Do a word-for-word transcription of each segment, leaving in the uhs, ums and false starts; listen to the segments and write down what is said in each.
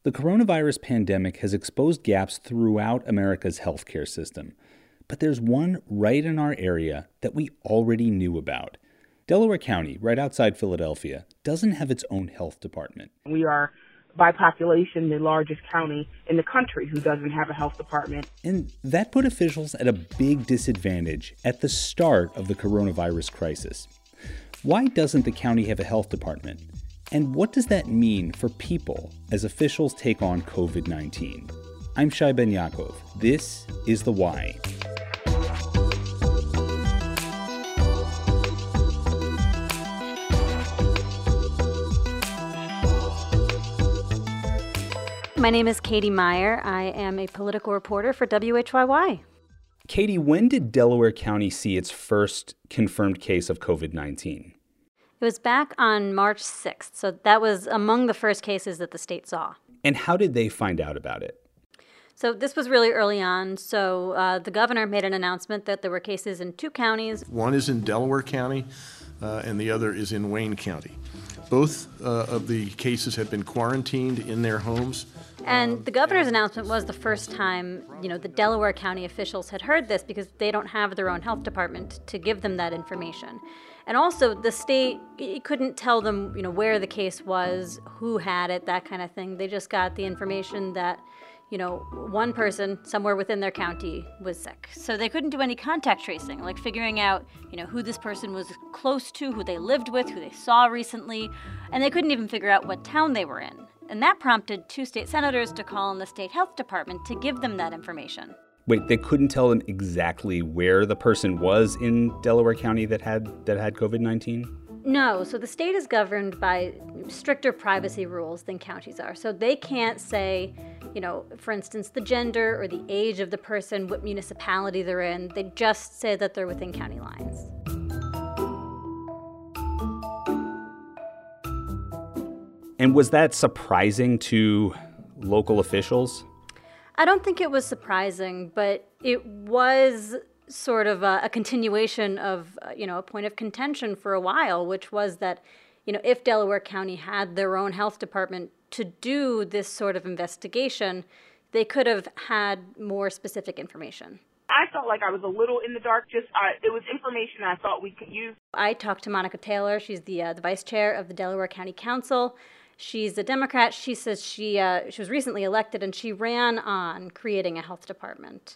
The coronavirus pandemic has exposed gaps throughout America's healthcare system. But there's one right in our area that we already knew about. Delaware County, right outside Philadelphia, doesn't have its own health department. We are, by population, the largest county in the country who doesn't have a health department. And that put officials at a big disadvantage at the start of the coronavirus crisis. Why doesn't the county have a health department? And what does that mean for people as officials take on covid nineteen? I'm Shai Ben Yaakov. This is The Why. My name is Katie Meyer. I am a political reporter for W H Y Y. Katie, when did Delaware County see its first confirmed case of covid nineteen? It was back on March sixth, so that was among the first cases that the state saw. And how did they find out about it? So this was really early on. So uh, the governor made an announcement that there were cases in two counties. One is in Delaware County, uh, and the other is in Wayne County. Both uh, of the cases had been quarantined in their homes. And the governor's announcement was the first time, you know, the Delaware County officials had heard this because they don't have their own health department to give them that information. And also, the state it couldn't tell them, you know, where the case was, who had it, that kind of thing. They just got the information that, you know, one person somewhere within their county was sick. So they couldn't do any contact tracing, like figuring out, you know, who this person was close to, who they lived with, who they saw recently. And they couldn't even figure out what town they were in. And that prompted two state senators to call on the state health department to give them that information. Wait, they couldn't tell them exactly where the person was in Delaware County that had that had covid nineteen? No, so the state is governed by stricter privacy rules than counties are. So they can't say, you know, for instance, the gender or the age of the person, what municipality they're in. They just say that they're within county lines. And was that surprising to local officials? I don't think it was surprising, but it was sort of a, a continuation of, uh, you know, a point of contention for a while, which was that, you know, if Delaware County had their own health department to do this sort of investigation, they could have had more specific information. I felt like I was a little in the dark. Just uh, it was information I thought we could use. I talked to Monica Taylor. She's the uh, the vice chair of the Delaware County Council. She's a Democrat. She says she uh, she was recently elected and she ran on creating a health department.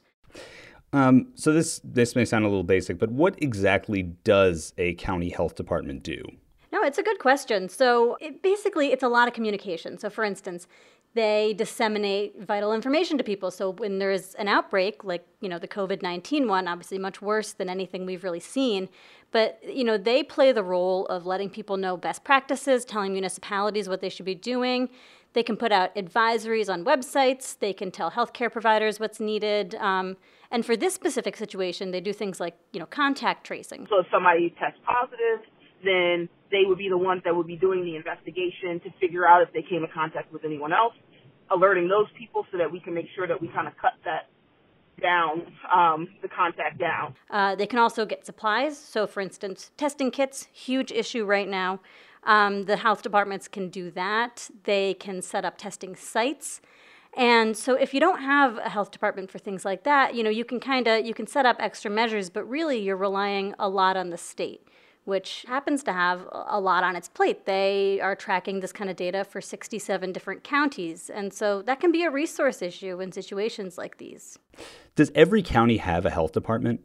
Um, so this this may sound a little basic, but what exactly does a county health department do? No, it's a good question. So it, basically, it's a lot of communication. So for instance, they disseminate vital information to people. So when there's an outbreak, like, you know, the covid nineteen one, obviously much worse than anything we've really seen. But, you know, they play the role of letting people know best practices, telling municipalities what they should be doing. They can put out advisories on websites. They can tell healthcare providers what's needed. Um, and for this specific situation, they do things like, you know, contact tracing. So if somebody tests positive, then they would be the ones that would be doing the investigation to figure out if they came in contact with anyone else, alerting those people so that we can make sure that we kind of cut that down, um, the contact down. Uh, they can also get supplies. So, for instance, testing kits, huge issue right now. Um, the health departments can do that. They can set up testing sites. And so if you don't have a health department for things like that, you know, you can kind of, you can set up extra measures, but really you're relying a lot on the state, which happens to have a lot on its plate. They are tracking this kind of data for sixty-seven different counties. And so that can be a resource issue in situations like these. Does every county have a health department?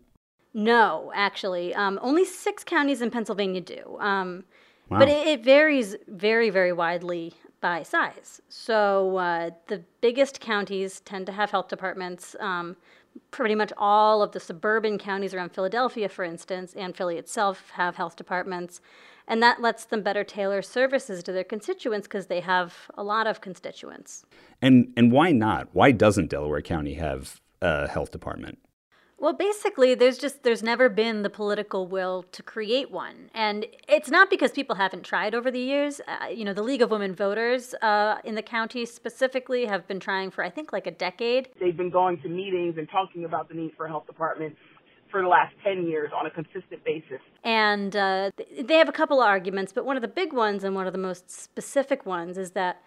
No, actually. Um, only six counties in Pennsylvania do. Um, Wow. But it, it varies very, very widely by size. So uh, the biggest counties tend to have health departments. Um, pretty much all of the suburban counties around Philadelphia, for instance, and Philly itself have health departments. And that lets them better tailor services to their constituents because they have a lot of constituents. And and why not? Why doesn't Delaware County have a health department? Well, basically, there's just, there's never been the political will to create one. And it's not because people haven't tried over the years. Uh, you know, the League of Women Voters uh, in the county specifically have been trying for, I think, like a decade. They've been going to meetings and talking about the need for a health department for the last ten years on a consistent basis. And uh, they have a couple of arguments, but one of the big ones and one of the most specific ones is that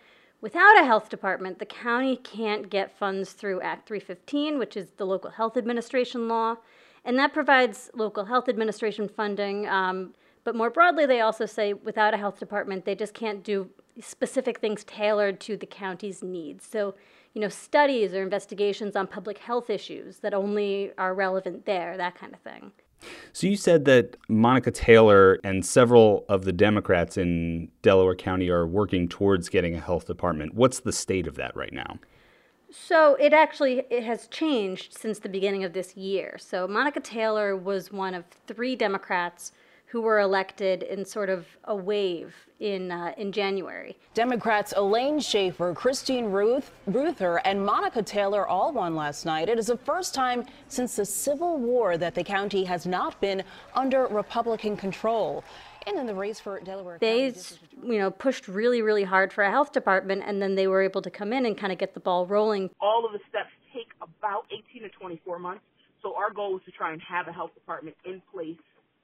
Without a health department, the county can't get funds through Act three fifteen, which is the local health administration law, and that provides local health administration funding. Um, but more broadly, they also say without a health department, they just can't do specific things tailored to the county's needs. So, you know, studies or investigations on public health issues that only are relevant there, that kind of thing. So you said that Monica Taylor and several of the Democrats in Delaware County are working towards getting a health department. What's the state of that right now? So it actually it has changed since the beginning of this year. So Monica Taylor was one of three Democrats who were elected in sort of a wave in uh, in January. Democrats Elaine Schaefer, Christine Ruth, Ruther, and Monica Taylor all won last night. It is the first time since the Civil War that the county has not been under Republican control. And in the race for Delaware They, County, you know, pushed really, really hard for a health department, and then they were able to come in and kind of get the ball rolling. All of the steps take about eighteen to twenty-four months. So our goal is to try and have a health department in place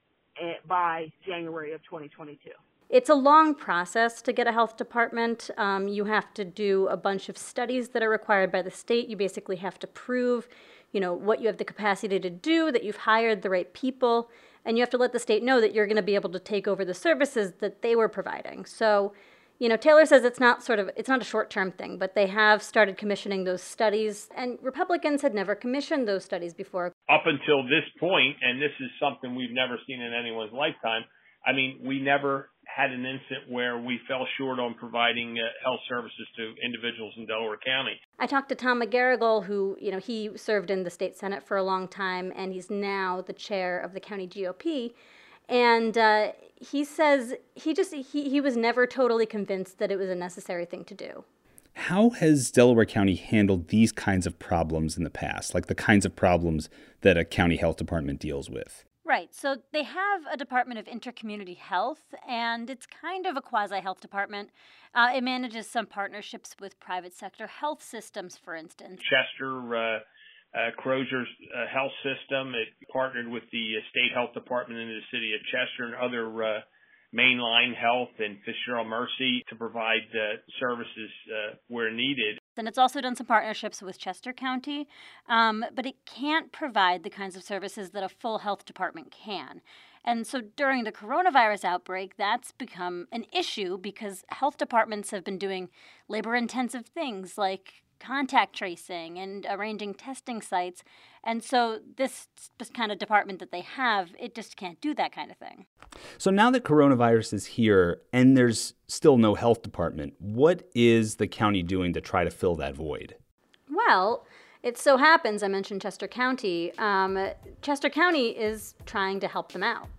by January of twenty twenty-two. It's a long process to get a health department. Um, you have to do a bunch of studies that are required by the state. You basically have to prove, you know, what you have the capacity to do, that you've hired the right people, and you have to let the state know that you're going to be able to take over the services that they were providing. So, you know, Taylor says it's not sort of, it's not a short-term thing, but they have started commissioning those studies, and Republicans had never commissioned those studies before. Up until this point, and this is something we've never seen in anyone's lifetime, I mean, we never had an incident where we fell short on providing uh, health services to individuals in Delaware County. I talked to Tom McGarrigle, who, you know, he served in the state Senate for a long time, and he's now the chair of the county G O P. And uh, he says he just he, he was never totally convinced that it was a necessary thing to do. How has Delaware County handled these kinds of problems in the past, like the kinds of problems that a county health department deals with? Right. So they have a Department of Intercommunity Health, and it's kind of a quasi-health department. Uh, it manages some partnerships with private sector health systems, for instance. Chester, uh, uh, Crozier's uh, health system, it partnered with the uh, state health department in the city of Chester and other uh, mainline health and Fitzgerald Mercy to provide uh, services uh, where needed. And it's also done some partnerships with Chester County, um, but it can't provide the kinds of services that a full health department can. And so during the coronavirus outbreak, that's become an issue because health departments have been doing labor-intensive things like contact tracing and arranging testing sites. And so this, this kind of department that they have, it just can't do that kind of thing. So now that coronavirus is here and there's still no health department, what is the county doing to try to fill that void? Well, it so happens, I mentioned Chester County. Um, Chester County is trying to help them out.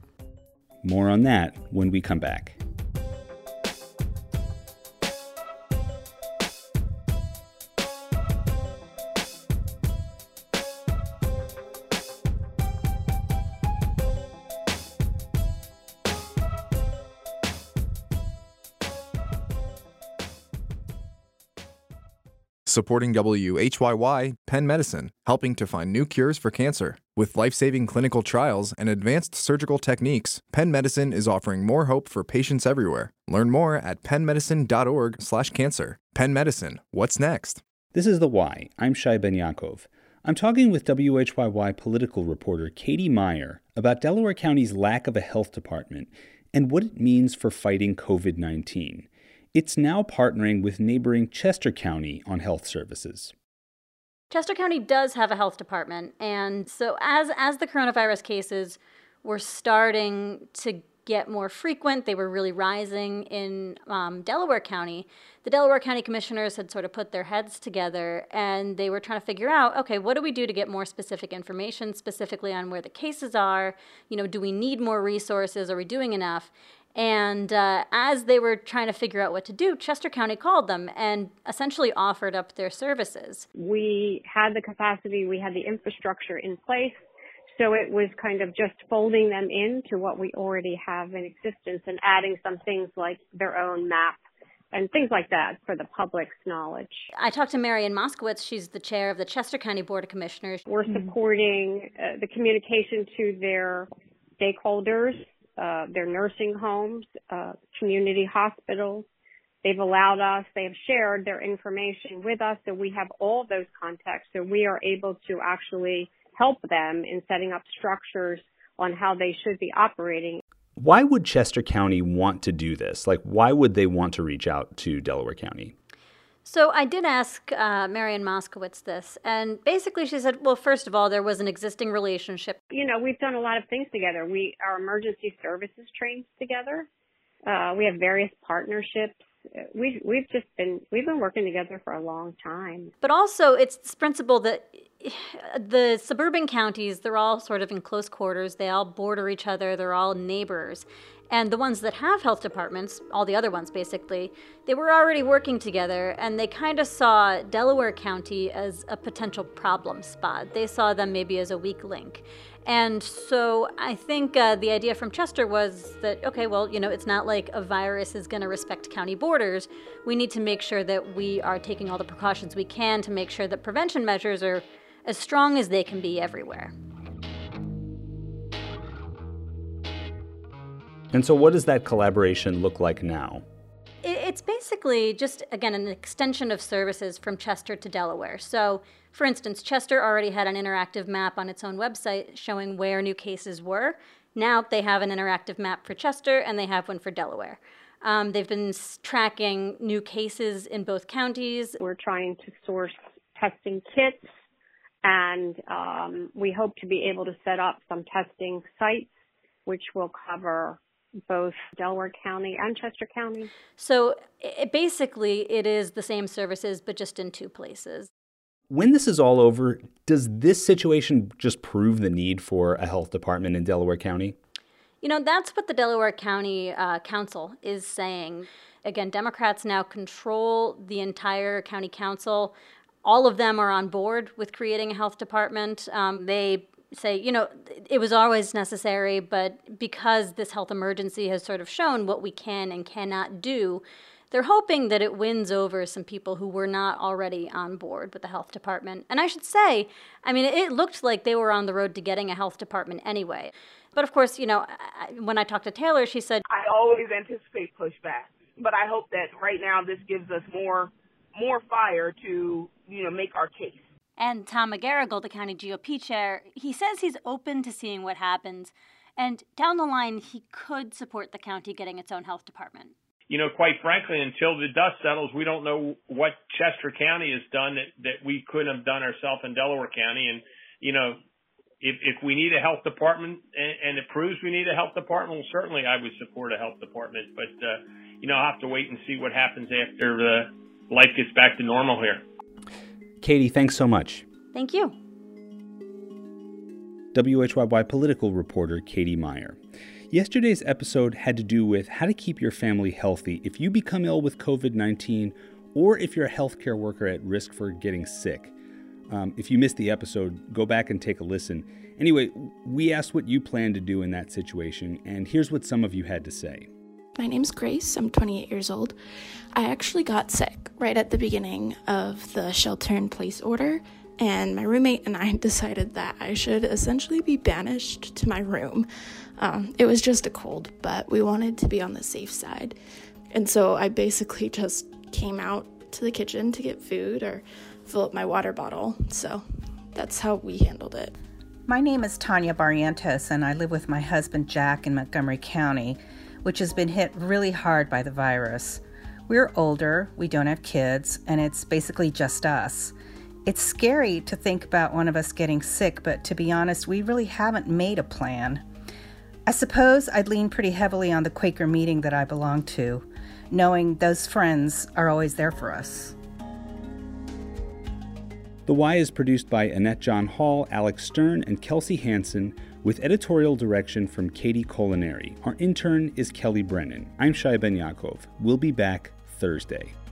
More on that when we come back. Supporting W H Y Y, Penn Medicine, helping to find new cures for cancer. With life-saving clinical trials and advanced surgical techniques, Penn Medicine is offering more hope for patients everywhere. Learn more at penn medicine dot org slash cancer. Penn Medicine, what's next? This is The Why. I'm Shai Ben Yaakov. I'm talking with W H Y Y political reporter Katie Meyer about Delaware County's lack of a health department and what it means for fighting covid nineteen. It's now partnering with neighboring Chester County on health services. Chester County does have a health department, and so as as the coronavirus cases were starting to get more frequent, they were really rising in um, Delaware County, the Delaware County commissioners had sort of put their heads together, and they were trying to figure out, okay, what do we do to get more specific information, specifically on where the cases are? You know, do we need more resources? Are we doing enough? And uh, as they were trying to figure out what to do, Chester County called them and essentially offered up their services. We had the capacity, we had the infrastructure in place, so it was kind of just folding them into what we already have in existence and adding some things like their own map and things like that for the public's knowledge. I talked to Marian Moskowitz. She's the chair of the Chester County Board of Commissioners. We're supporting uh, the communication to their stakeholders, Uh, their nursing homes, uh, community hospitals, They've allowed us, they have shared their information with us, so we have all those contacts, so we are able to actually help them in setting up structures on how they should be operating. Why would Chester County want to do this? Like, why would they want to reach out to Delaware County? So I did ask uh, Marian Moskowitz this, and basically she said, well, first of all, there was an existing relationship. You know, we've done a lot of things together. We, our emergency services trains together. Uh, we have various partnerships. We've, we've just been, we've been working together for a long time. But also it's this principle that the suburban counties, they're all sort of in close quarters. They all border each other. They're all neighbors. And the ones that have health departments, all the other ones basically, they were already working together, and they kind of saw Delaware County as a potential problem spot. They saw them maybe as a weak link. And so I think uh, the idea from Chester was that, okay, well, you know, it's not like a virus is going to respect county borders. We need to make sure that we are taking all the precautions we can to make sure that prevention measures are as strong as they can be everywhere. And so what does that collaboration look like now? It's basically just, again, an extension of services from Chester to Delaware. So, for instance, Chester already had an interactive map on its own website showing where new cases were. Now they have an interactive map for Chester, and they have one for Delaware. Um, they've been tracking new cases in both counties. We're trying to source testing kits, and um, we hope to be able to set up some testing sites, which will cover both Delaware County and Chester County. So it, basically, it is the same services, but just in two places. When this is all over, does this situation just prove the need for a health department in Delaware County? You know, that's what the Delaware County uh, Council is saying. Again, Democrats now control the entire county council. All of them are on board with creating a health department. Um, they say, you know, it was always necessary, but because this health emergency has sort of shown what we can and cannot do, they're hoping that it wins over some people who were not already on board with the health department. And I should say, I mean, it looked like they were on the road to getting a health department anyway. But of course, you know, when I talked to Taylor, she said, I always anticipate pushback, but I hope that right now this gives us more, more fire to, you know, make our case. And Tom McGarrigle, the county G O P chair, he says he's open to seeing what happens. And down the line, he could support the county getting its own health department. You know, quite frankly, until the dust settles, we don't know what Chester County has done that, that we couldn't have done ourselves in Delaware County. And, you know, if, if we need a health department and, and it proves we need a health department, well, certainly I would support a health department. But, uh, you know, I'll have to wait and see what happens after uh, life gets back to normal here. Katie, thanks so much. Thank you. W H Y Y political reporter Katie Meyer. Yesterday's episode had to do with how to keep your family healthy if you become ill with covid nineteen or if you're a healthcare worker at risk for getting sick. Um, if you missed the episode, go back and take a listen. Anyway, we asked what you plan to do in that situation, and here's what some of you had to say. My name's Grace. I'm twenty-eight years old. I actually got sick right at the beginning of the shelter-in-place order, and my roommate and I decided that I should essentially be banished to my room. Um, it was just a cold, but we wanted to be on the safe side. And so I basically just came out to the kitchen to get food or fill up my water bottle. So that's how we handled it. My name is Tanya Barrientos, and I live with my husband Jack in Montgomery County, which has been hit really hard by the virus. We're older, we don't have kids, and it's basically just us. It's scary to think about one of us getting sick, but to be honest, we really haven't made a plan. I suppose I'd lean pretty heavily on the Quaker meeting that I belong to, knowing those friends are always there for us. The Why is produced by Annette John Hall, Alex Stern, and Kelsey Hansen, with editorial direction from Katie Colinari. Our intern is Kelly Brennan. I'm Shai Ben Yaakov. We'll be back Thursday.